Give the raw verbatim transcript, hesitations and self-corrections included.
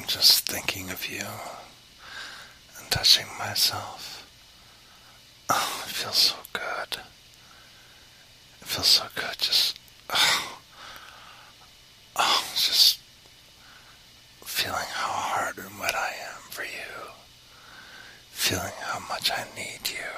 just thinking of you and touching myself. Oh, it feels so good. It feels so good. Just, oh, oh, just feeling how hard and wet I am for you. Feeling how much I need you.